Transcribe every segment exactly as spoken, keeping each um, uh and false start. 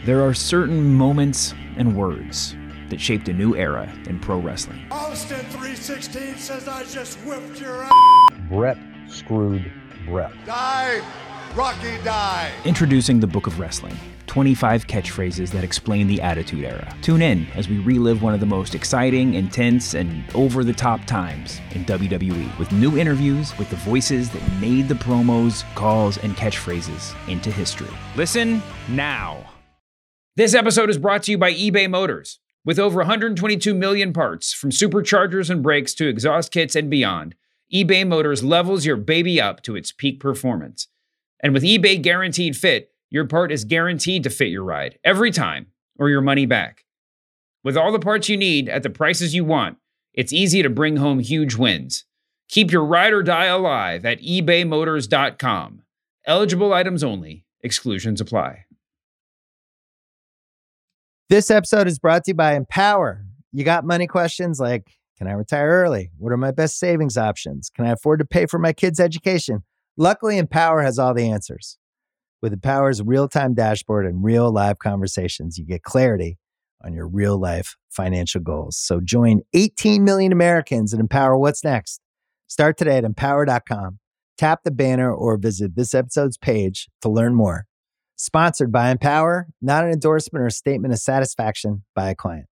There are certain moments and words that shaped a new era in pro wrestling. Austin three sixteen says I just whipped your ass. Bret screwed Bret. Die, Rocky, die. Introducing the Book of Wrestling, twenty-five catchphrases that explain the Attitude Era. Tune in as we relive one of the most exciting, intense, and over-the-top times in W W E with new interviews with the voices that made the promos, calls, and catchphrases into history. Listen now. This episode is brought to you by eBay Motors. With over one hundred twenty-two million parts, from superchargers and brakes to exhaust kits and beyond, eBay Motors levels your baby up to its peak performance. And with eBay Guaranteed Fit, your part is guaranteed to fit your ride every time, or your money back. With all the parts you need at the prices you want, it's easy to bring home huge wins. Keep your ride or die alive at ebay motors dot com. Eligible items only. Exclusions apply. This episode is brought to you by Empower. You got money questions like, can I retire early? What are my best savings options? Can I afford to pay for my kids' education? Luckily, Empower has all the answers. With Empower's real-time dashboard and real live conversations, you get clarity on your real-life financial goals. So join eighteen million Americans and Empower what's next. Start today at empower dot com. Tap the banner or visit this episode's page to learn more. Sponsored by Empower, not an endorsement or a statement of satisfaction by a client.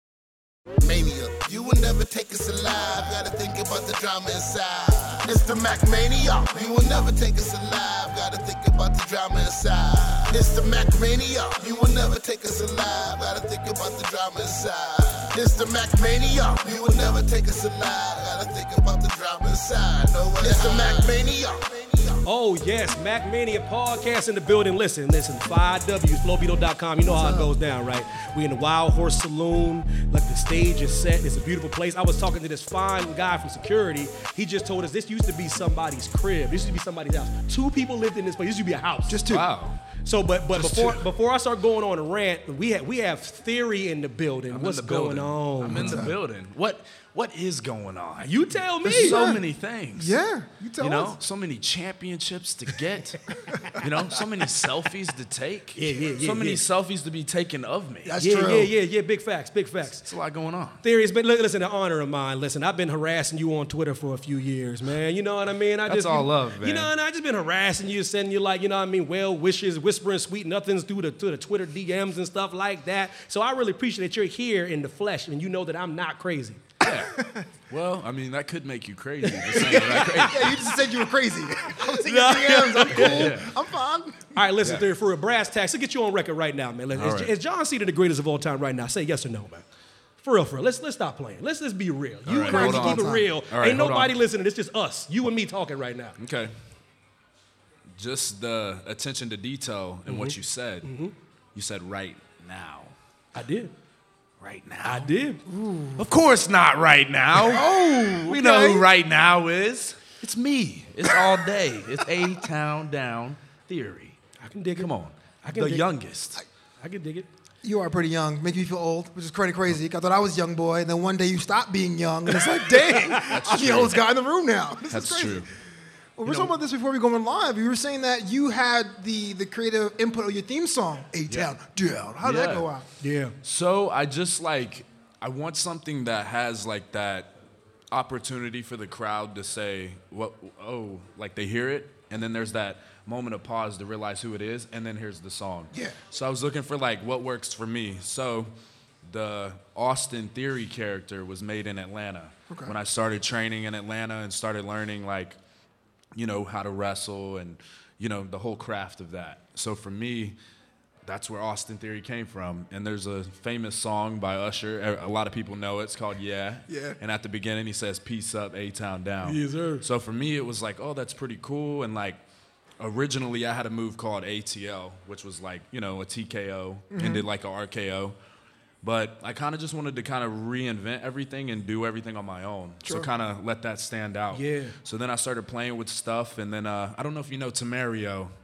Mania, you will never take us alive. Gotta think about the drama inside. It's the Mac Mania, you will never take us alive. Gotta think about the drama inside. It's the Mac Mania, you will never take us alive. Gotta think about the drama inside. It's the Mac Mania, you will never take us alive. Gotta think about the drama inside. No way. It's the Mac Mania. Oh, yes, Mac Mania podcast in the building. Listen, listen, five W, flow beetle dot com. You know how it goes down, right? We in the Wild Horse Saloon. Like, the stage is set. It's a beautiful place. I was talking to this fine guy from security. He just told us this used to be somebody's crib. This used to be somebody's house. Two people lived in this place. This used to be a house. Just two. Wow. So, but but Just before two. before I start going on a rant, we have we have Theory in the building. I'm What's in the going building. on? I'm in the building. What what is going on? You tell me. There's so Yeah. many things. Yeah, you tell You know, us. so many championships to get. You know, so many selfies to take. Yeah, yeah, yeah, So many yeah. selfies to be taken of me. That's yeah, true. yeah, yeah, yeah. Big facts, big facts. It's a lot going on. Theory has been, li- listen, an honor of mine. Listen, I've been harassing you on Twitter for a few years, man. You know what I mean? I That's just, all you, love, man. You know, and I just been harassing you, sending you like, you know what I mean, well wishes, whispering sweet nothings through the, through the Twitter D Ms and stuff like that. So I really appreciate that you're here in the flesh and you know that I'm not crazy. Well, I mean, that could make you crazy. Just saying that I'm crazy. Yeah, you just said you were crazy. I was in No. your D Ms. I'm cool. Yeah. I'm fine. All right, listen, Yeah. Theory, for a brass tacks, let's get you on record right now, man. Listen, All is, right. is John Cena the greatest of all time right now? Say yes or no, man. For real, for real. Let's let's stop playing. Let's just be real. You right, crazy, hold on. keep it real. All right, Ain't hold nobody on. listening. It's just us, you and me talking right now. Okay. Just the attention to detail in what you said. You said right now. I did. Right now. I did. Of course not right now. Oh, We know okay. who right now is. It's me. It's all day. It's A-Town Down Theory. I can dig it. Come on. I can The dig it. youngest. I can dig it. You are pretty young. Make me feel old, which is pretty crazy. I thought I was a young boy, and then one day you stopped being young, and it's like, dang, I'm the true. oldest guy in the room now. This That's is crazy. true. Well, we're talking about this before we go on live. You were saying that you had the the creative input of your theme song, A-Town Down. How did that Yeah. go out? Yeah. So I just like, I want something that has like that opportunity for the crowd to say, what, oh, like they hear it, and then there's that moment of pause to realize who it is, and then here's the song. Yeah. So I was looking for like what works for me. So the Austin Theory character was made in Atlanta. Okay. When I started training in Atlanta and started learning like, you know, how to wrestle and, you know, the whole craft of that. So for me, that's where Austin Theory came from. And there's a famous song by Usher. A lot of people know it. It's called Yeah. Yeah. And at the beginning, he says, peace up, A-Town down. Yes, sir. So for me, it was like, oh, that's pretty cool. And like, originally, I had a move called A T L, which was like, you know, a T K O, Mm-hmm. ended like a R K O. But I kind of just wanted to kind of reinvent everything and do everything on my own. Sure. So kind of let that stand out. Yeah. So then I started playing with stuff, and then uh, I don't know if you know Tamario,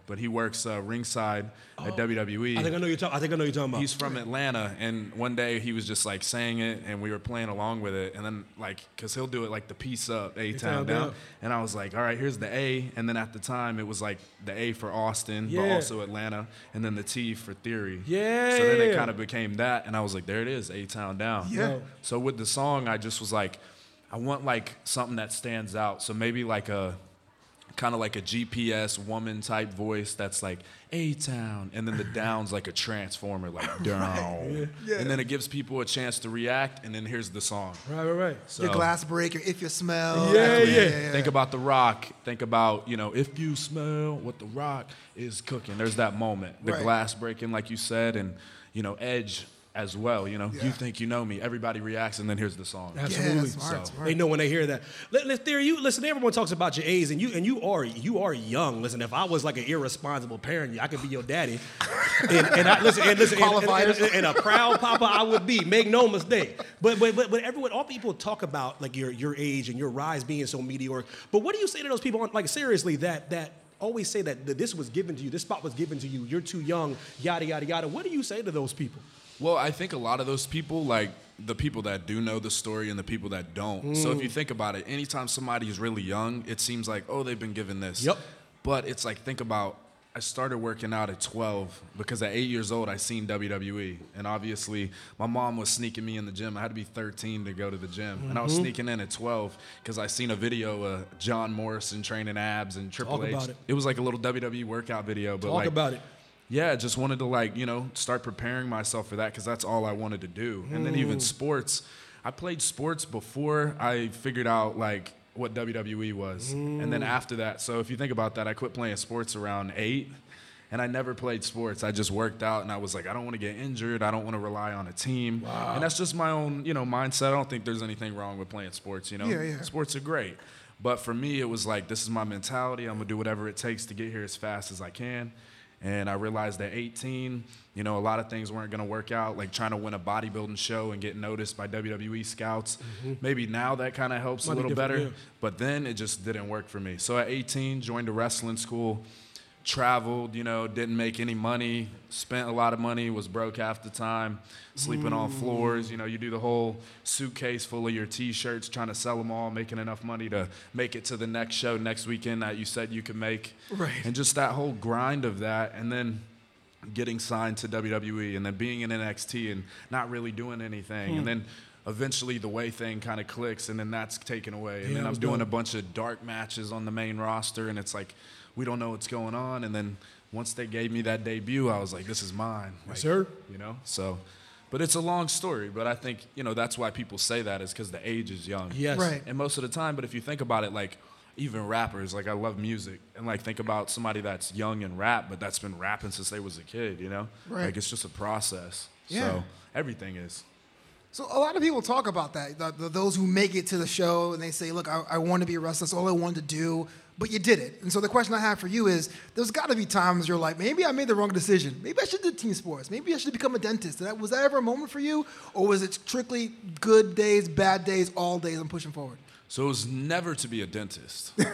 but he works uh, ringside at W W E. I think I know you're talking. I think I know you're talking about. He's from Atlanta, and one day he was just like saying it, and we were playing along with it, and then like, cause he'll do it like the peace up, A town down. down, and I was like, all right, here's the A, and then at the time it was like the A for Austin, yeah. but also Atlanta, and then the T for Theory. Yeah. So then it kind of became that, and I was like, there it is, A town down. Yeah. So with the song, I just was like, I want like something that stands out. So maybe like a kind of like a G P S woman type voice that's like A-Town, and then the down's like a transformer, like down. Right. Yeah. And then it gives people a chance to react, and then here's the song. Right, right, right. So, Your glass break, your If You Smell. Yeah, Actually, yeah. yeah, yeah. think about The Rock. Think about, you know, if you smell what The Rock is cooking. There's that moment. The Right. glass breaking, like you said, and, you know, Edge as well. You know, Yeah. you think you know me. Everybody reacts, and then here's the song. Absolutely. Yeah, smart, So- smart. They know when they hear that. Let, let Theory, you listen. Everyone talks about your A's, and you and you are you are young. Listen, if I was like an irresponsible parent, I could be your daddy. and, and I listen, and listen, and, and, and, and a proud papa I would be. Make no mistake. But but but, but everyone, all people talk about like your your age and your rise being so meteoric. But what do you say to those people? Like seriously, that that. always say that this was given to you, this spot was given to you, you're too young, yada, yada, yada. What do you say to those people? Well, I think a lot of those people, like the people that do know the story and the people that don't. Mm. So if you think about it, anytime somebody is really young, it seems like, oh, they've been given this. Yep. But it's like, think about, I started working out at twelve because at eight years old, I seen W W E. And obviously, my mom was sneaking me in the gym. I had to be thirteen to go to the gym. Mm-hmm. And I was sneaking in at twelve because I seen a video of John Morrison training abs and Triple Talk H. about it. It was like a little W W E workout video. But Talk like, about it. Yeah, just wanted to like, you know, start preparing myself for that because that's all I wanted to do. And then even sports, I played sports before I figured out like what W W E was. Mm. And then after that, so if you think about that, I quit playing sports around eight and I never played sports. I just worked out and I was like, I don't want to get injured. I don't want to rely on a team. Wow. And that's just my own, you know, mindset. I don't think there's anything wrong with playing sports, you know? Yeah, yeah. Sports are great. But for me, it was like, this is my mentality. I'm going to do whatever it takes to get here as fast as I can. And I realized at eighteen, you know, a lot of things weren't going to work out, like trying to win a bodybuilding show and get noticed by W W E scouts. Mm-hmm. Maybe now that kind of helps Might a little better, yeah. but then it just didn't work for me. So at eighteen, joined a wrestling school, traveled, you know, didn't make any money, spent a lot of money, was broke half the time, sleeping mm. on floors. You know, you do the whole suitcase full of your T-shirts, trying to sell them all, making enough money to make it to the next show next weekend that you said you could make. Right. And just that whole grind of that, and then getting signed to W W E, and then being in N X T and not really doing anything. Mm. And then eventually the way thing kind of clicks, and then that's taken away. And yeah, then I'm doing dope. a bunch of dark matches on the main roster, and it's like, we don't know what's going on. And then once they gave me that debut, I was like, this is mine. Like, yes, sir. You know, so, but it's a long story. But I think, you know, that's why people say that is because the age is young. Yes. Right. And most of the time, but if you think about it, like even rappers, like I love music. And like think about somebody that's young and rap, but that's been rapping since they was a kid, you know? Right. Like it's just a process. Yeah. So everything is. So a lot of people talk about that, the, the, those who make it to the show and they say, look, I, I want to be a wrestler. That's all I wanted to do. But you did it. And so the question I have for you is, there's got to be times you're like, maybe I made the wrong decision. Maybe I should do team sports. Maybe I should become a dentist. Did that, was that ever a moment for you? Or was it strictly good days, bad days, all days, I'm pushing forward? So it was never to be a dentist. um,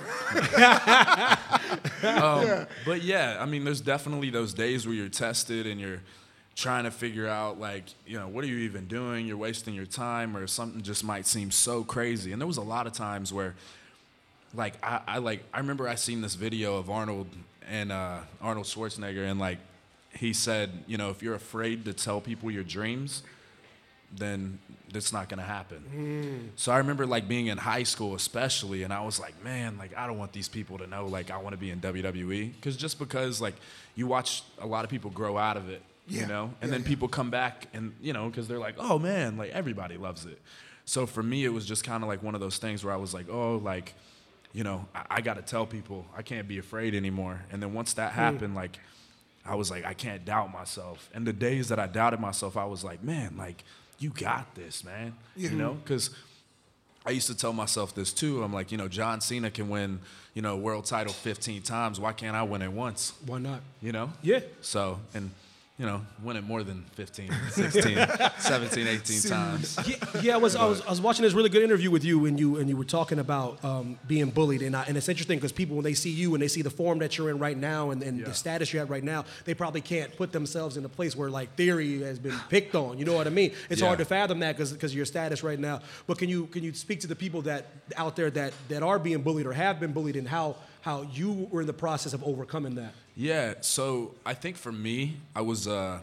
yeah. But yeah, I mean, there's definitely those days where you're tested and you're trying to figure out, like, you know, what are you even doing? You're wasting your time, or something just might seem so crazy. And there was a lot of times where, like, I, I like, I remember I seen this video of Arnold and uh, Arnold Schwarzenegger, and like, he said, you know, if you're afraid to tell people your dreams, then it's not gonna happen. Mm. So I remember like being in high school especially, and I was like, man, like I don't want these people to know like I wanna be in W W E. Cause just because like you watch a lot of people grow out of it, yeah. you know? And yeah, then yeah. people come back and, you know, cause they're like, oh man, like everybody loves it. So for me, it was just kind of like one of those things where I was like, oh, like, you know, I, I gotta tell people I can't be afraid anymore. And then once that happened, mm. like, I was like, I can't doubt myself. And the days that I doubted myself, I was like, man, like, you got this, man. Yeah. You know, because I used to tell myself this too. I'm like, you know, John Cena can win, you know, world title fifteen times. Why can't I win it once? Why not? You know? Yeah. So, and you know, win it more than fifteen, sixteen, seventeen, eighteen times. Yeah, yeah, I was I was I was watching this really good interview with you, and you and you were talking about um, being bullied, and I, and it's interesting because people, when they see you and they see the form that you're in right now, and, and Yeah. the status you're at right now, they probably can't put themselves in a place where like Theory has been picked on. You know what I mean? It's Yeah. hard to fathom that because because of your status right now. But can you can you speak to the people that out there that that are being bullied or have been bullied, and how how you were in the process of overcoming that? Yeah, so I think for me, I was uh,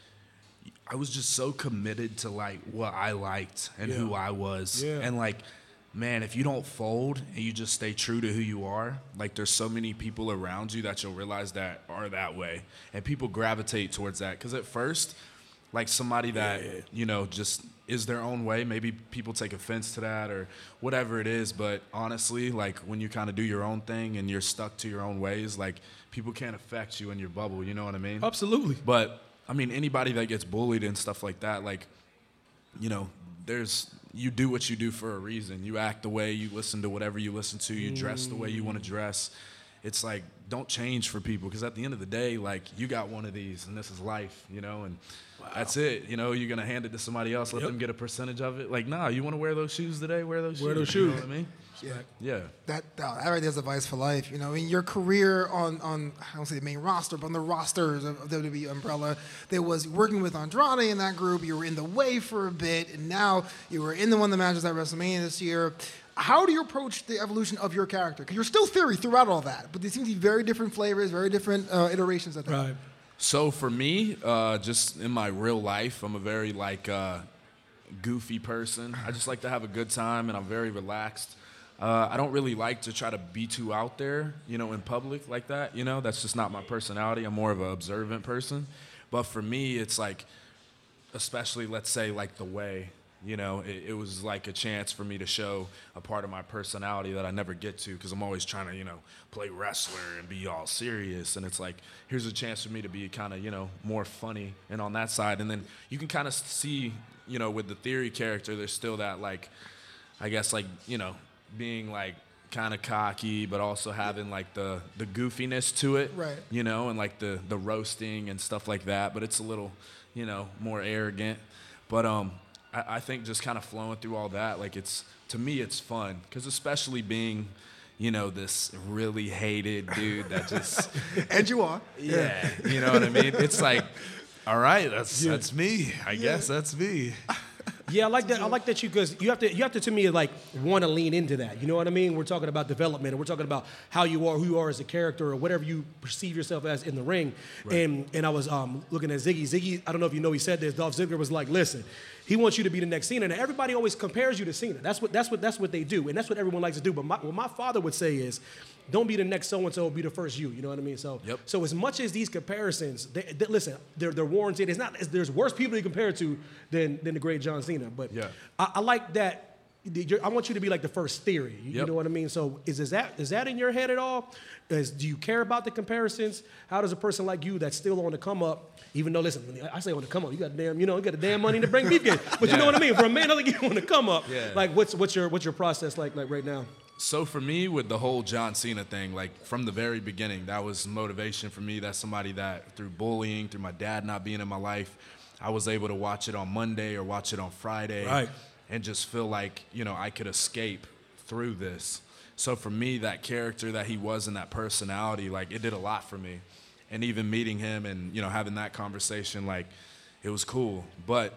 I was just so committed to like what I liked and Yeah. who I was, Yeah. and like, man, if you don't fold and you just stay true to who you are, like there's so many people around you that you'll realize that are that way, and people gravitate towards that. Because at first, like somebody that Yeah. you know just is their own way, maybe people take offense to that or whatever it is. But honestly, like when you kind of do your own thing and you're stuck to your own ways, like people can't affect you in your bubble. You know what I mean? Absolutely. But I mean, anybody that gets bullied and stuff like that, like, you know, there's, you do what you do for a reason. You act the way, you listen to whatever you listen to, you dress the way you want to dress. It's like, don't change for people, because at the end of the day, like, you got one of these and this is life, you know, and that's it. You know, you're going to hand it to somebody else, let Yep. them get a percentage of it. Like, nah, you want to wear those shoes today? Wear those Wear shoes. those You know shoes. what I mean? Yeah. Yeah. That, that right there is advice for life. You know, in your career on, on I don't say the main roster, but on the rosters of W W E Umbrella, there was working with Andrade in that group. You were in the way for a bit, and now you were in the one of the matches at WrestleMania this year. How do you approach the evolution of your character? Because you're still Theory throughout all that, but there seems to be very different flavors, very different uh, iterations of that. Right. So for me, uh, just in my real life, I'm a very like uh, goofy person. I just like to have a good time, and I'm very relaxed. Uh, I don't really like to try to be too out there, you know, in public like that. You know, that's just not my personality. I'm more of an observant person. But for me, it's like, especially let's say like the way. You know, it, it was like a chance for me to show a part of my personality that I never get to, because I'm always trying to, you know, play wrestler and be all serious. And it's like, here's a chance for me to be kind of, you know, more funny and on that side. And then you can kind of see, you know, with the Theory character, there's still that, like, I guess, like, you know, being like kind of cocky, but also having like the, the goofiness to it, Right. you know, and like the, the roasting and stuff like that. But it's a little, you know, more arrogant. But, um, I think just kind of flowing through all that, like it's, to me, it's fun. Because especially being, you know, this really hated dude that just. And you are. Yeah, you know what I mean? It's like, all right, that's Yeah. that's me. I guess that's me. Yeah, I like that. I like that you, because you have to, you have to, to me, like want to lean into that. You know what I mean? We're talking about development, and we're talking about how you are, who you are as a character, or whatever you perceive yourself as in the ring. Right. And and I was um, looking at Ziggy. Ziggy, I don't know if you know, he said this. Dolph Ziggler was like, listen, he wants you to be the next Cena, and everybody always compares you to Cena. That's what that's what that's what they do, and that's what everyone likes to do. But my, what my father would say is, don't be the next so and so, be the first you. You know what I mean? So Yep. so as much as these comparisons, they, they, listen, they're they're warranted. It's not. There's worse people to compare to than than the great John Cena. But Yeah. I, I like that. You're, I want you to be like the first Theory. You, you Yep. know what I mean? So is, is that is that in your head at all? Is, do you care about the comparisons? How does a person like you that's still on the come up, even though, listen, when I say on the come up, you got damn, you know, you got the damn money to bring beef games. But you know Yeah. what I mean? For a man, I think you on the come up. Yeah. Like, what's what's your what's your process like like right now? So for me, with the whole John Cena thing, like from the very beginning, that was motivation for me. That's somebody that through bullying, through my dad not being in my life, I was able to watch it on Monday or watch it on Friday. Right. And just feel like, you know, I could escape through this. So for me, that character that he was and that personality, like it did a lot for me. And even meeting him and, you know, having that conversation, like it was cool. But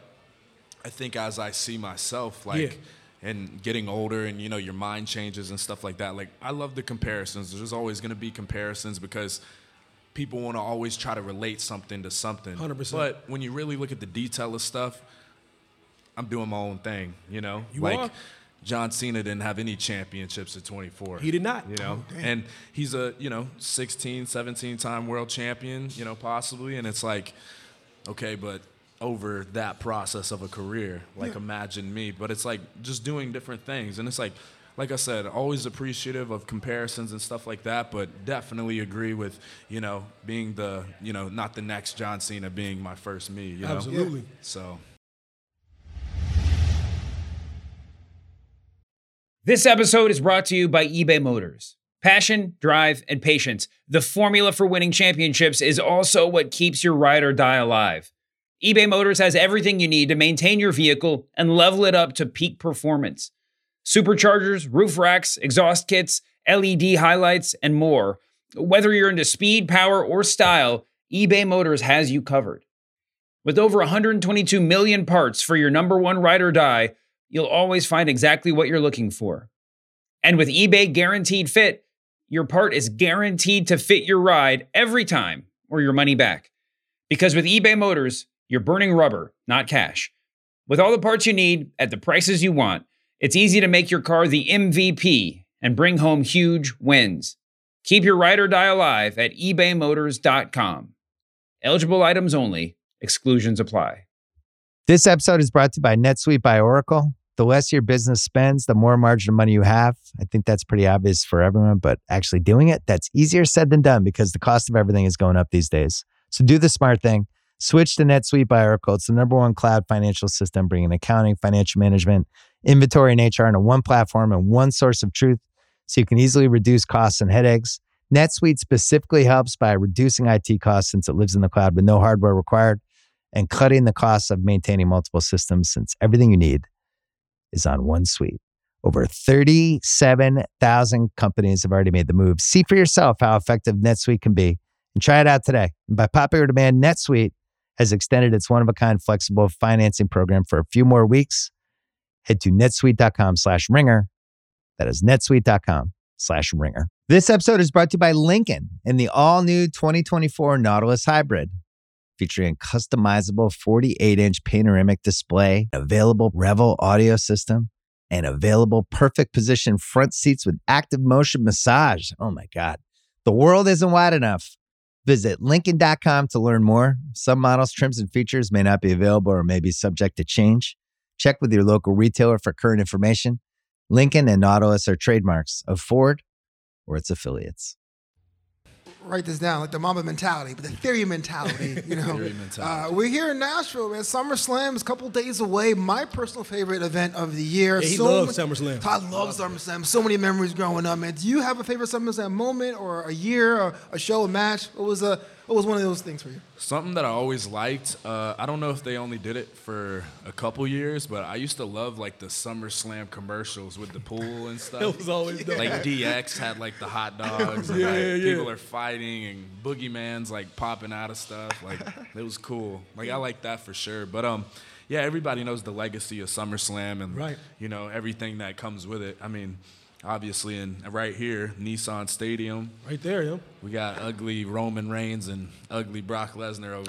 I think as I see myself, like, Yeah. and getting older and, you know, your mind changes and stuff like that, like I love the comparisons. There's always going to be comparisons because people want to always try to relate something to something. one hundred percent. But when you really look at the detail of stuff, I'm doing my own thing, you know? You like are? John Cena didn't have any championships at twenty-four. He did not. You know? Oh, damn. And he's a, you know, sixteen, seventeen time world champion, you know, possibly. And it's like, okay, but over that process of a career, like Yeah. imagine me. But it's like just doing different things. And it's like, like I said, always appreciative of comparisons and stuff like that, but definitely agree with, you know, being the, you know, not the next John Cena, being my first me, you know? Absolutely. So. This episode is brought to you by eBay Motors. Passion, drive, and patience. The formula for winning championships is also what keeps your ride or die alive. eBay Motors has everything you need to maintain your vehicle and level it up to peak performance. Superchargers, roof racks, exhaust kits, L E D highlights, and more. Whether you're into speed, power, or style, eBay Motors has you covered. With over one hundred twenty-two million parts for your number one ride or die, you'll always find exactly what you're looking for. And with eBay Guaranteed Fit, your part is guaranteed to fit your ride every time or your money back. Because with eBay Motors, you're burning rubber, not cash. With all the parts you need at the prices you want, it's easy to make your car the M V P and bring home huge wins. Keep your ride or die alive at ebay motors dot com. Eligible items only. Exclusions apply. This episode is brought to you by NetSuite by Oracle. The less your business spends, the more margin of money you have. I think that's pretty obvious for everyone, but actually doing it, that's easier said than done because the cost of everything is going up these days. So do the smart thing. Switch to NetSuite by Oracle. It's the number one cloud financial system, bringing accounting, financial management, inventory, and H R into one platform and one source of truth so you can easily reduce costs and headaches. NetSuite specifically helps by reducing I T costs since it lives in the cloud with no hardware required and cutting the costs of maintaining multiple systems since everything you need is on one suite. Over thirty-seven thousand companies have already made the move. See for yourself how effective NetSuite can be and try it out today. And by popular demand, NetSuite has extended its one-of-a-kind flexible financing program for a few more weeks. Head to netsuite.com slash ringer. That is netsuite.com slash ringer. This episode is brought to you by Lincoln and the all-new twenty twenty-four Nautilus Hybrid. Featuring a customizable forty-eight inch panoramic display, available Revel audio system, and available perfect position front seats with active motion massage. Oh my God. The world isn't wide enough. Visit Lincoln dot com to learn more. Some models, trims, and features may not be available or may be subject to change. Check with your local retailer for current information. Lincoln and Nautilus are trademarks of Ford or its affiliates. Write this down, like the Mamba mentality, but the theory mentality, you know. Theory mentality. Uh, we're here in Nashville, man. SummerSlam is a couple days away. My personal favorite event of the year. Yeah, he so loves many, SummerSlam. I love SummerSlam. So many memories growing up, man. Do you have a favorite SummerSlam moment or a year or a show, a match? What was a what was one of those things for you? Something that I always liked. Uh, I don't know if they only did it for a couple years, but I used to love like the SummerSlam commercials with the pool and stuff. It was always dope. Like D X had like the hot dogs, and Yeah, like, yeah, yeah. people are fighting, and Boogeyman's like popping out of stuff. Like it was cool. Like I like that for sure. But um, yeah, everybody knows the legacy of SummerSlam and Right. you know everything that comes with it. I mean, obviously, in right here, Nissan Stadium. Right there, yo. We got ugly Roman Reigns and ugly Brock Lesnar over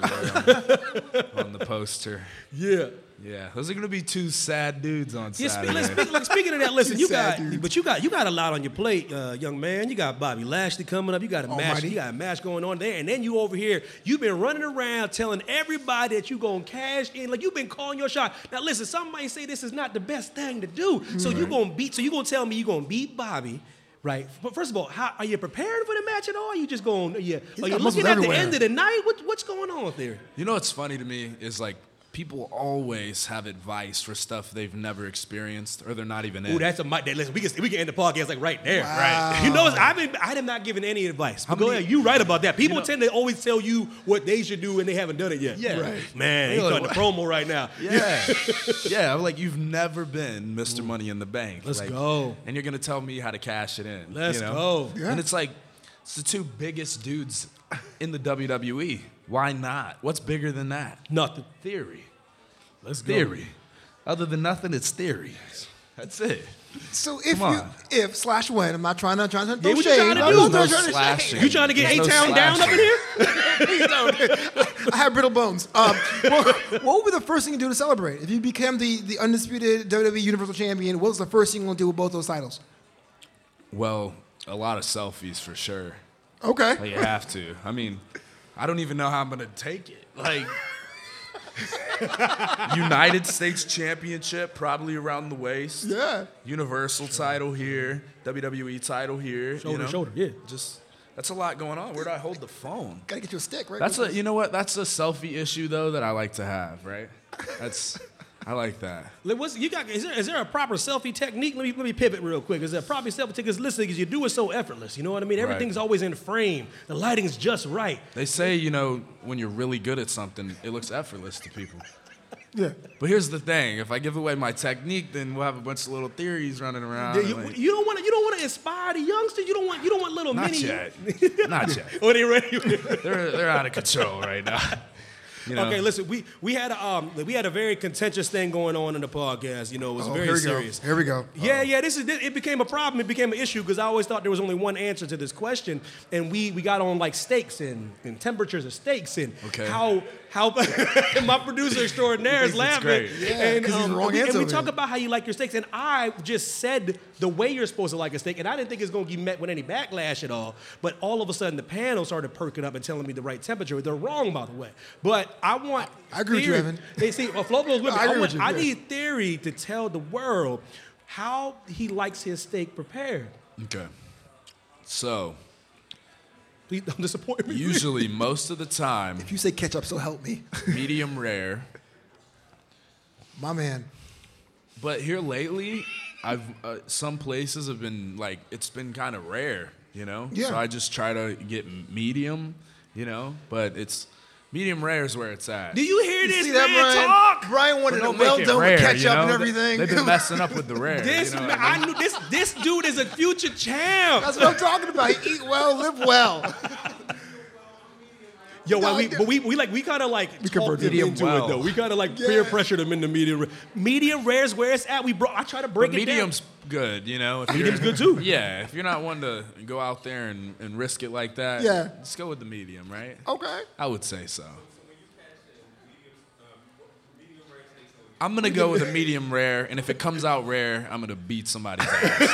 there on, on the poster. Yeah. Yeah, those are gonna be two sad dudes on Yeah, Saturday. speak, let's speak, like, speaking of that, listen, you Sad got, dudes. but you got, you got a lot on your plate, uh, young man. You got Bobby Lashley coming up. You got a match, Almighty. you got a match going on there, and then you over here, you've been running around telling everybody that you gonna cash in, like you've been calling your shot. Now listen, some might say this is not the best thing to do, so you gonna beat, so you gonna tell me you gonna beat Bobby. Right, but first of all, how, are you prepared for the match at all? Are you just going? Are you, are you got looking muscles at everywhere. the end of the night? What, what's going on there? You know what's funny to me is like people always have advice for stuff they've never experienced or they're not even in. Ooh, that's a mic. Listen, we can we can end the podcast like right there. Wow. Right. You know, I've been I have not given any advice. But How go many- ahead, you right about that. People You know- tend to always tell you what they should do and they haven't done it yet. Yeah. Right. Man, he's You're cutting like, the promo right now. Yeah, yeah. I'm like, you've never been Mister Money in the Bank. Let's Like, go. And you're gonna tell me how to cash it in. Let's you know? go. Yeah. And it's like, it's the two biggest dudes in the W W E. Why not? What's bigger than that? Nothing. Theory. Let's go. Theory. Other than nothing, it's theory. That's it. So if Come you, on. if slash when, I'm not trying to trying to Yeah, throw what you shade. trying to I'm do? not There's trying no to slashing. You trying to get There's no A-Town down up in slashing. here? I have brittle bones. Um, what, what would be the first thing you do to celebrate? If you became the, the undisputed W W E Universal Champion, what was the first thing you're going to do with both those titles? Well, a lot of selfies for sure. Okay. Like, you have to. I mean, I don't even know how I'm gonna take it. Like, United States Championship probably around the waist. Yeah. Universal title here. W W E title here. Shoulder you know? to shoulder, yeah. Just that's a lot going on. Where do I hold the phone? Got to get you a stick, right? That's a you know what? That's a selfie issue though that I like to have. Right. That's I like that. Like, what's, you got, is, there, is there a proper selfie technique? Let me let me pivot real quick. Is there a proper selfie technique? Because listen, because you do it so effortless. You know what I mean? Everything's Right. always in frame. The lighting's just right. They say, you know, when you're really good at something, it looks effortless to people. Yeah. But here's the thing: if I give away my technique, then we'll have a bunch of little theories running around. Yeah, you, like, you don't want to. You don't want to inspire the youngsters. You don't want. You don't want little not mini. yet. Not yet. Oh, they ready? They're they're out of control right now. You know? Okay, listen. We we had a um we had a very contentious thing going on in the podcast. You know, it was Oh, very here we serious. go. Here we go. Yeah, yeah. This is this, it became a problem. It became an issue because I always thought there was only one answer to this question, and we we got on like steaks and, and temperatures of steaks and Okay. how how my producer extraordinaire is He thinks it's laughing. great. Yeah, and, 'cause he's the wrong and we, and answer we over talk here. about how you like your steaks, and I just said the way you're supposed to like a steak, and I didn't think it's going to be met with any backlash at all. But all of a sudden, the panel started perking up and telling me the right temperature. They're wrong, by the way. But I want. I agree with you, theory. Evan. They see, well, Flo goes with me. I I, agree want, with you, I yeah. need Theory to tell the world how he likes his steak prepared. Okay. So Please don't disappoint me. usually, most of the time, If you say ketchup, so help me. medium rare. My man. But here lately, I've uh, some places have been like it's been kind of rare, you know. Yeah. So I just try to get medium, you know. But it's medium rare is where it's at. Do you hear You this see man that, Brian? talk? Brian wanted But it don't well make it done rare, with ketchup you know? and They- everything. They've been messing up with the rare. This you know what man, I mean? I knew this. This dude is a future champ. That's what I'm talking about. He eat well, live well. Yo, No, well, we, I- but we, we like we kind of like talked convert him medium into well. it though. We kind of like Yeah. peer pressured him into medium. rare. Medium rare's where it's at. We brought. I try to break But it medium's down. good, you know. If Medium's you're- good too. Yeah, if you're not one to go out there and, and risk it like that, Yeah. just go with the medium, right? Okay. I would say so. I'm gonna go with a medium rare, and if it comes out rare, I'm gonna beat somebody's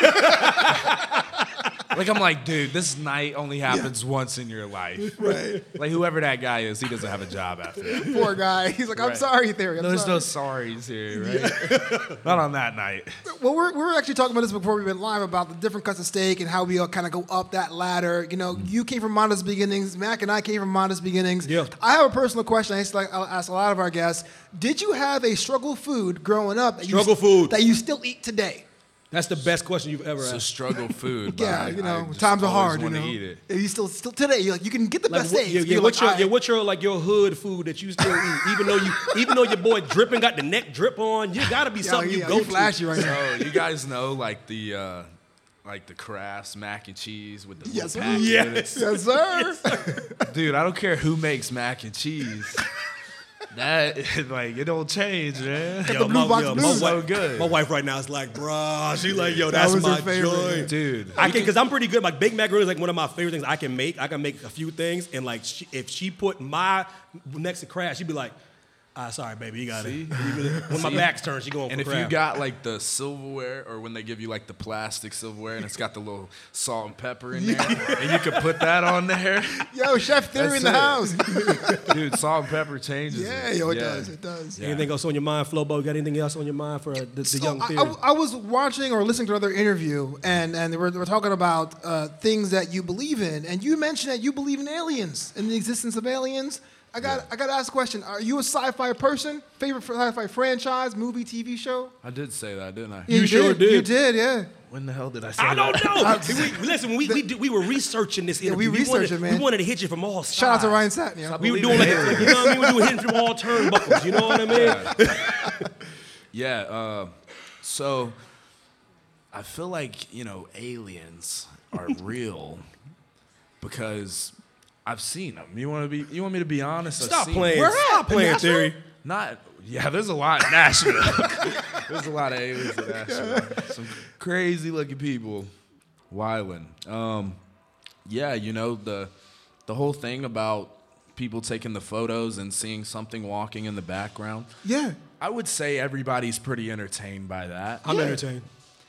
ass. Like I'm like, dude, this night only happens once in your life. Right. Like whoever that guy is, he doesn't have a job after that. Poor guy. He's like, I'm Right. sorry, Theory. I'm There's sorry. no sorries here, right? Not on that night. Well, we're, we were actually talking about this before we went live about the different cuts of steak and how we all kind of go up that ladder. You know, you came from modest beginnings. Mac and I came from modest beginnings. Yeah. I have a personal question. I used to like, I'll ask a lot of our guests. Did you have a struggle food growing up? That Struggle you, food. that you still eat today? That's the best question you've ever It's a asked. struggle food. but Yeah, I- you I know, just times are always hard. You wanna know, eat it. And you still, still today, you're like, you can get the Like, best what, steaks. yeah, but yeah, you're what's like, your, yeah, "All what's your like your hood food that you still eat, even though you, even though your boy dripping got the neck drip on, you gotta be right." something yeah, you yeah, go you flashy to. right now. So you guys know like the uh, like the Kraft's mac and cheese with the little Yes, sir. packet in it? Yes, sir. Dude, I don't care who makes mac and cheese. That like it don't change, man. the blue box yo, blues. my, So wife, good. my wife right now is like, bruh, she like, yo, That that's was her my favorite. joy. Dude, I can, because I'm pretty good. Like baked macaroni is like one of my favorite things I can make. I can make a few things, and like she, if she put my next to Kraft, she'd be like, ah, sorry, baby, you got See? it. When my See? back's turned, she going and for if you Kraft. got like the silverware, or when they give you like the plastic silverware and it's got the little salt and pepper in there, and you can put that on there, Yo, Chef Theory in the That's house. dude, salt and pepper changes. Yeah, it. yo, it Yeah. does. It does. Yeah. Anything else on your mind, Flobo? You got anything else on your mind for uh, the, the So young I, theory? I, I was watching or listening to another interview, and and they were, they were talking about uh, things that you believe in, and you mentioned that you believe in aliens, in the existence of aliens. I got I got to ask a question. Are you a sci-fi person? Favorite sci-fi franchise, movie, T V show? I did say that, didn't I? Yeah, You sure did. You did, yeah. When the hell did I say I that? don't know. we, listen, we, we, do, we were researching this Yeah, we interview. researched wanted, it, man. We wanted to hit you from all sides. Shout out to Ryan Satin. Yeah. We were believe doing in like, aliens. you know what I mean? We were hitting from all turnbuckles. You know what I mean? Yeah. Uh, so I feel like you know aliens are real because I've seen them. You want to be? You want me to be honest? I've Stop seen playing. them. Stop playing, Theory. Not. Yeah, there's a lot in Nashville. There's a lot of aliens in Nashville. Some crazy looking people, wildin'. Um, yeah, you know the the whole thing about people taking the photos and seeing something walking in the background. Yeah. I would say everybody's pretty entertained by that. I'm entertained.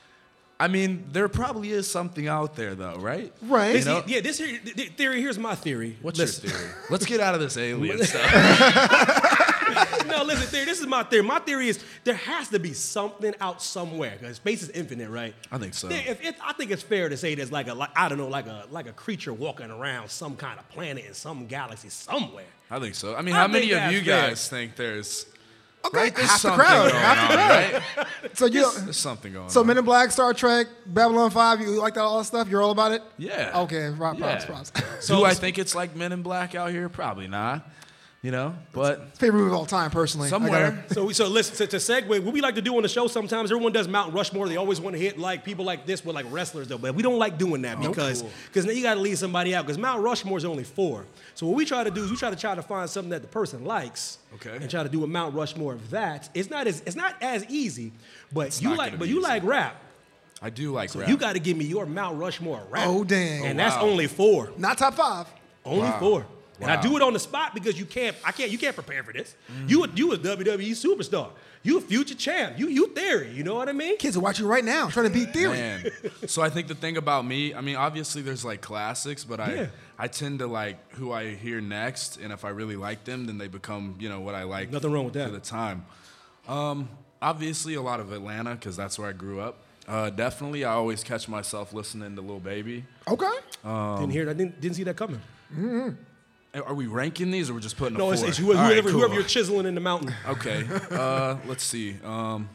I mean, there probably is something out there, though, right? Right. This, You know- yeah, this here, th- th- theory, here's my theory. What's Listen. your theory? Let's get out of this alien stuff. No, listen, theory, this is my theory. My theory is there has to be something out somewhere because space is infinite, right? I think so. There- If, if, I think it's fair to say there's like a, like, I don't know, like a like a creature walking around some kind of planet in some galaxy somewhere. I think so. I mean, I how many think of you that's fair. guys think there's Okay, Right? There's half the something crowd, going half the on, crowd. right? So you There's something going So on. Men in Black, Star Trek, Babylon five, you like that all that stuff? You're all about it? Yeah. Okay, right, Yeah. props, props. So do I think it's like Men in Black out here? Probably not. You know, but Favorite movie of all time, personally. I somewhere. gotta- So, we, so listen, to, to segue, what we like to do on the show sometimes, everyone does Mount Rushmore. They always want to hit like people like this with like wrestlers, though. But we don't like doing that because because then you got to leave somebody out because Mount Rushmore is only four. So what we try to do is we try to try to find something that the person likes Okay. and try to do a Mount Rushmore of that. It's not as it's not as easy, but you not like gonna but be you easy. like rap. I do like So rap. you got to give me your Mount Rushmore of rap. Oh, dang. And Oh, that's wow. only four. Not top five. Only Wow. four. And I Wow. do it on the spot because you can't, I can't, you can't prepare for this. Mm. You, a, you a W W E superstar. You a future champ. You, you Theory. You know what I mean? Kids are watching right now, trying to beat Theory. Man. So I think the thing about me, I mean, obviously there's like classics, but I Yeah. I tend to like who I hear next, and if I really like them, then they become, you know, what I like. Nothing wrong with that. For the time. Um, obviously a lot of Atlanta, because that's where I grew up. Uh, definitely, I always catch myself listening to Lil Baby. Okay. didn't hear, I didn't, didn't see that coming. Are we ranking these, or we're just putting No, a it's, four? it's whoever, All right, whoever, cool. whoever you're chiseling in the mountain. Okay. Uh, let's see. Um,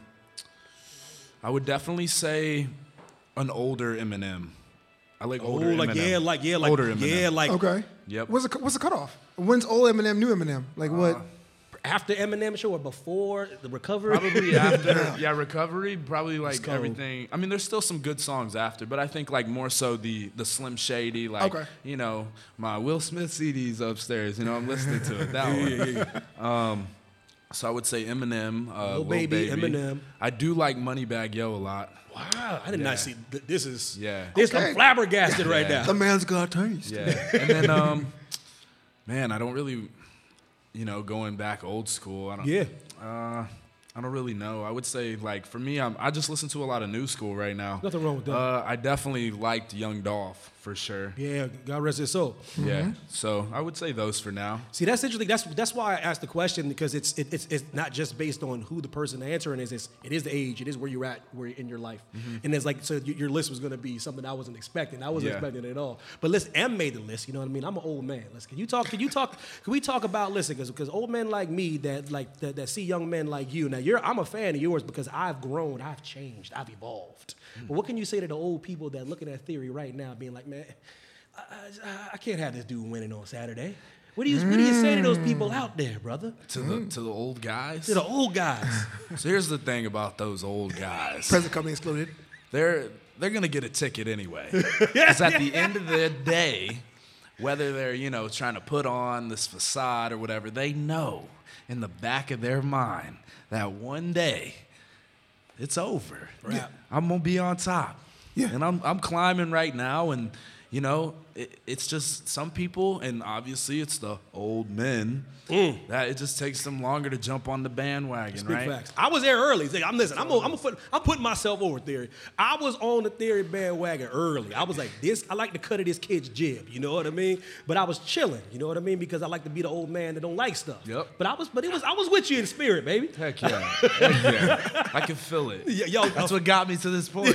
I would definitely say an older Eminem. I like Oh, older like Eminem. yeah, like yeah, like older Eminem. yeah, like Okay. Yep. What's the what's the cutoff? When's old Eminem, new Eminem? Like what? Uh, after Eminem show or before the recovery. Probably after, yeah, recovery. Probably like cold. everything. I mean, there's still some good songs after, but I think like more so the the Slim Shady, like Okay. you know, my Will Smith C D's upstairs. You know, I'm listening to it. That one. Um, so I would say Eminem, uh, Lil Lil Baby, Baby, Eminem. I do like Moneybagg Yo a lot. Wow, I did Yeah. not see. th- This is Yeah. This Okay. I'm flabbergasted right Yeah. The now. man's got taste. Yeah, and then um, man, I don't really, you know, going back old school. I don't. Yeah. Uh, I don't really know. I would say like for me, I'm, I just listen to a lot of new school right now. Nothing wrong with that. Uh, I definitely liked Young Dolph for sure. Yeah, God rest his soul. Yeah. So I would say those for now. See, that's interesting. That's that's why I asked the question because it's it, it's it's not just based on who the person answering is. It's, it is the age. It is where you're at, where you're in your life. And it's like so y- your list was going to be something I wasn't expecting. I wasn't Yeah. expecting it at all. But listen, M made the list. You know what I mean? I'm an old man. Listen, can you talk? Can you talk? Can we talk about listen? Because old men like me that like that, that see young men like you. Now you're I'm a fan of yours because I've grown, I've changed, I've evolved. But what can you say to the old people that looking at Theory right now, being like, man, I, I, I can't have this dude winning on Saturday. What do you What do you say to those people out there, brother? To the to the old guys. To the old guys. So here's the thing about those old guys. Present company excluded. They're they're gonna get a ticket anyway. Because at the end of the day, whether they're you know trying to put on this facade or whatever, they know in the back of their mind that one day it's over. Right. I'm gonna be on top. Yeah. And I'm I'm climbing right now, and you know it, it's just some people, and obviously it's the old men that it just takes them longer to jump on the bandwagon, Big right? facts. I was there early. See, I'm listening. I'm, I'm, put, I'm putting myself over Theory. I was on the Theory bandwagon early. I was like, this. I like the cut of this kid's jib. You know what I mean? But I was chilling. You know what I mean? Because I like to be the old man that don't like stuff. Yep. But I was. But it was. I was with you in spirit, baby. Heck yeah. Heck yeah. I can feel it. Yeah, yo, That's what got me to this point.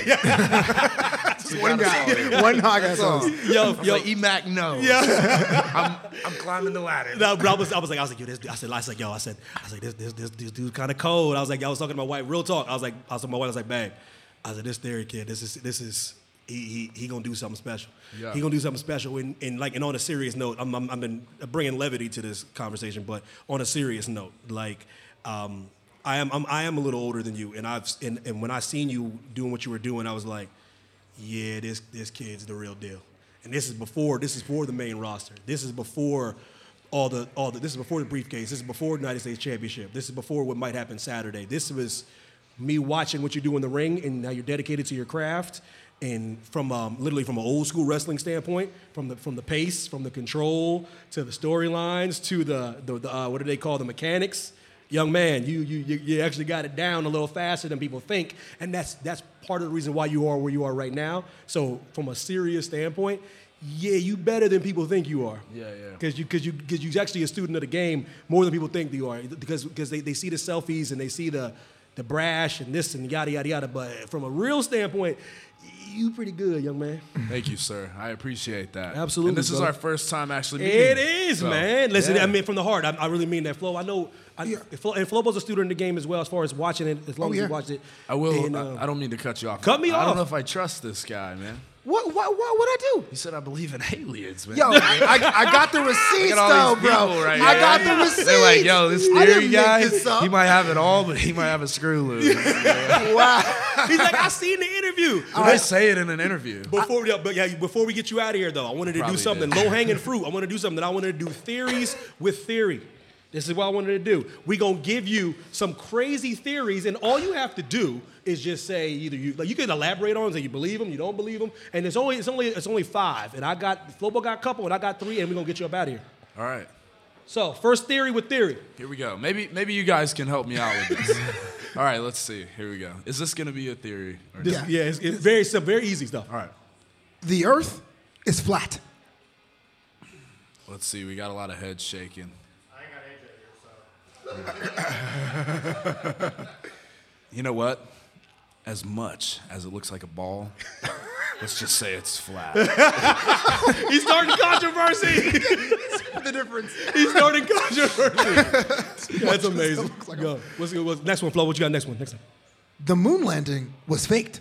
One guy. One guy got sauce. yo, I was yo. like, E-Mac, no. Yeah. I'm, I'm climbing the ladder. No, but I was, I was like, I was like, yo, this, I said, I was like, yo, I said, I was like, this, this, this, this dude's kind of cold. I was like, I was talking to my wife, real talk. I was like, I was talking to my wife, I was like, babe, I was like, this Theory kid, this is, this is, he, he, he gonna do something special. Yeah. He gonna do something special. And, and like, and on a serious note, I'm, I'm, I've been bringing levity to this conversation, but on a serious note, like, um, I am, I'm, I am a little older than you, and I've, and, and when I seen you doing what you were doing, I was like, yeah, this, this kid's the real deal. And this is before, this is for the main roster. This is before all the, all the, this is before the briefcase. This is before the United States Championship. This is before what might happen Saturday. This was me watching what you do in the ring and how you're dedicated to your craft. And from um, literally from an old school wrestling standpoint, from the from the pace, from the control to the storylines to the, the, the uh, what do they call the mechanics? Young man, you, you you you actually got it down a little faster than people think, and that's that's part of the reason why you are where you are right now. So from a serious standpoint, yeah, you better than people think you are. Yeah, yeah. Because you because you because you're actually a student of the game more than people think you are. Because because they, they see the selfies and they see the the brash and this and yada yada yada. But from a real standpoint, you pretty good, young man. Thank you, sir. I appreciate that. Absolutely, And this is brother. our first time actually meeting. It is, So, man. Listen, yeah. I mean from the heart. I, I really mean that, Flo. I know I, if, and Flobo's a student in the game as well, as far as watching it, as long Oh, as yeah. he watched it. I will. And, I, uh, I don't mean to cut you off. Cut me I off. don't know if I trust this guy, man. What what what what I do? He said I believe in aliens, man. Yo, I, I got the receipts Look at all though, these bro. people right I here. got the receipts. They're like, yo, this I theory didn't make guy, this up. he might have it all, but he might have a screw loose. Wow. He's like, I seen the interview. Did I say it in an interview? Before, yeah, but yeah, before we get you out of here, though, I wanted to Probably do something did. low hanging fruit. I want to do something. I wanted to do theories with theory. This is what I wanted to do. We're gonna give you some crazy theories, and all you have to do is just say either you like you can elaborate on, say you believe them, you don't believe them, and it's only it's only it's only five. And I got Flobo got a couple, and I got three, and we're gonna get you up out of here. All right. So first theory with theory. Here we go. Maybe maybe you guys can help me out with this. All right, let's see. Here we go. Is this gonna be a theory? Or This, not? yeah, it's, it's very simple, very easy stuff. All right. The Earth is flat. Let's see. We got a lot of heads shaking. You know what? As much as it looks like a ball, let's just say it's flat. He's starting controversy. The difference. He's starting controversy. That's amazing. Go. What's, what's next one, Flo? What you got next one? Next one. The moon landing was faked.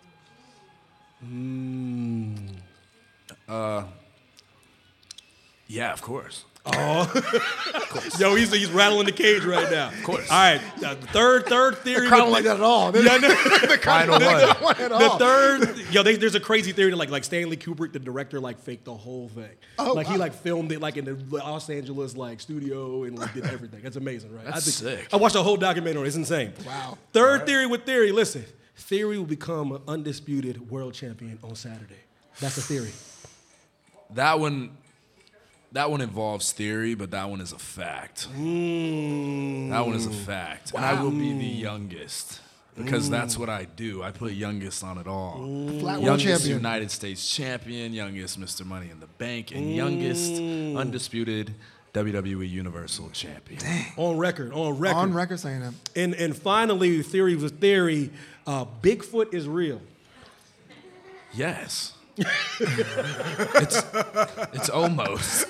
Yeah, of course. Yo, he's, he's rattling the cage right now. Of course. All right, uh, third third theory. I don't with- like that at all. Yeah, no, Final one. At the all. third, yo, they, there's a crazy theory that like like Stanley Kubrick, the director, like faked the whole thing. Oh, like he wow. like filmed it like in the Los Angeles like studio and like did everything. That's amazing, right? That's I think, sick. I watched a whole documentary. It's insane. Wow. Third theory with theory. Listen, Theory will become an undisputed world champion on Saturday. That's a theory. That one, that one involves theory, but that one is a fact. Mm. That one is a fact. And I will be the youngest because that's what I do. I put youngest on it all. Flat world Youngest champion. United States champion, youngest Mister Money in the Bank, and youngest undisputed W W E Universal Champion. On record, on record. On record saying that. And and finally, theory was theory. Uh, Bigfoot is real. Yes. it's it's almost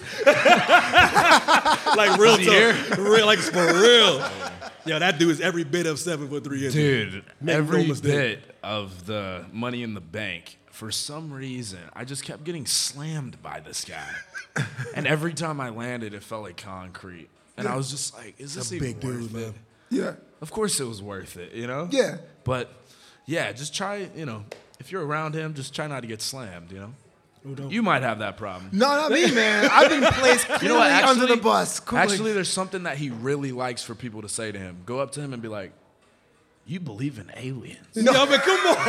Like real Is he here? tough. Real, like for real. Yeah, that dude is every bit of seven foot three inches. dude. Make no Every mistake. bit of the Money in the Bank, for some reason, I just kept getting slammed by this guy, and every time I landed, it felt like concrete, and I was just like, "Is this a even big worth dude, it?" man. Yeah. Of course, it was worth it, you know. Yeah. But yeah, just try, you know, if you're around him, just try not to get slammed, you know. You might have that problem. No, not me, man. I've been placed clearly You know what? Actually, under the bus. Clearly. actually, there's something that he really likes for people to say to him. Go up to him and be like, "You believe in aliens?" No, but come on.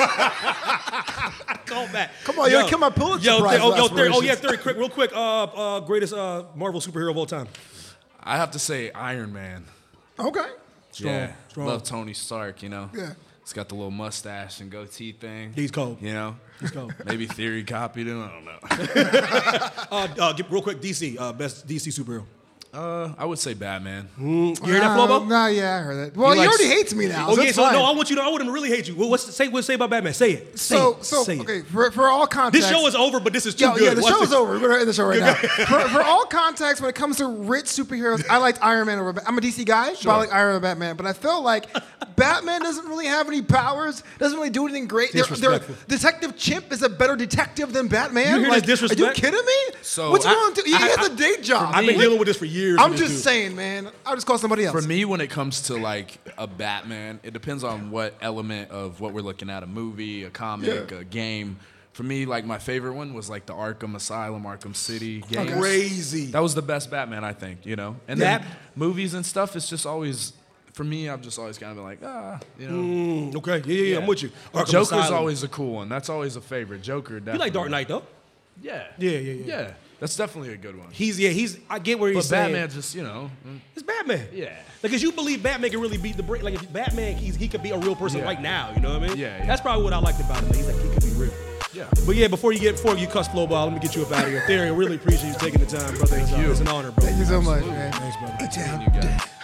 Call back. Come on, you kill my Pulitzer yo, Prize oh, yo, theory, oh, yeah, aspirations. theory, quick, real quick. Uh, uh, greatest uh, Marvel superhero of all time. I have to say Iron Man. Okay. Strong, yeah, strong. love Tony Stark. You know. Yeah. He's got the little mustache and goatee thing. He's cold. You know. He's cold. Maybe Theory copied him. I don't know. Uh, uh, get, real quick, D C, uh, best D C superhero. uh, I would say Batman. You hear that, Uh, Flobo? Nah, yeah, I heard that. Well, he, likes- already hates me now. Oh, so yeah, it's so fine. no, I want you to, I want him to really hate you. Well, what's, say, what's say about Batman? Say it. Say So, it. so Say okay, it. for, for all context. This show is over, but this is too Yo, good. yeah, the Watch show is this. over. We're gonna end the show right now. for, for all context, when it comes to rich superheroes, I liked Iron Man over. Ba- I'm a D C guy, but I like Iron Man over Batman. But I feel like Batman doesn't really have any powers. Doesn't really do anything great. They're- they're- Disrespectful. Detective Chimp is a better detective than Batman. You hear like, this disrespect? Are you kidding me? So, what's I- going to? He I- has I- a day job. I've been What- dealing with this for years. I'm with this just dude. saying, man. I'll just call somebody else. For me, when it comes to like a Batman, it depends on what element of what we're looking at, a movie, a comic, Yeah. a game. For me, like my favorite one was like the Arkham Asylum, Arkham City games. Crazy. That was the best Batman, I think, you know? And That- then movies and stuff, it's just always, for me, I've just always kind of been like, ah, you know. Mm, okay, yeah, yeah, yeah, I'm with you. Arkham Joker's Asylum. always a cool one. That's always a favorite. Joker, definitely. You like Dark Knight, though? Yeah. Yeah, yeah, yeah. Yeah. That's definitely a good one. He's, yeah, he's, I get where he's But saying. Batman just, you know, mm, It's Batman. Yeah. Like, cause you believe Batman can really beat the brain. Like, if Batman, he's, he could be a real person Yeah. right now. You know what I mean? Yeah, yeah. That's probably what I liked about him. He's like, he could be real. yeah. But yeah, before you get, before you cuss Flowball, let me get you up out of here. Theory, I really appreciate you taking the time, brother. It's, uh, you. it's an honor, bro. Thank you so much, man. Thanks, brother. Good job. You guys.